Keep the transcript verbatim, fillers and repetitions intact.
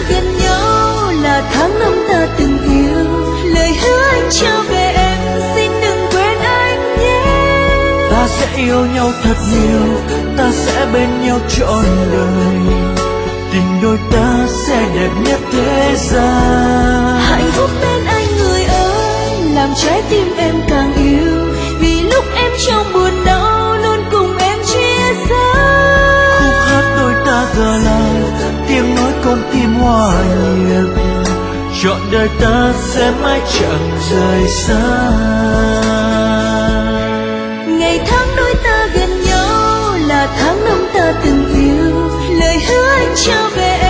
ta gần nhau là tháng năm ta từng yêu. Lời hứa anh trao về em, xin đừng quên anh nhé. Ta sẽ yêu nhau thật nhiều, ta sẽ bên nhau trọn đời. Tình đôi ta sẽ đẹp nhất thế gian. Hạnh phúc bên anh người ơi, làm trái tim em càng yêu. Vì lúc em trong buồn đau luôn cùng em chia sẻ. Khúc hát đôi ta gờ lại, tiếng nói con tim hòa nhịp. Trọn đời ta sẽ mãi chẳng rời xa. Ngày tháng đôi ta gần nhau là tháng năm ta từng yêu. Lời hứa anh trao về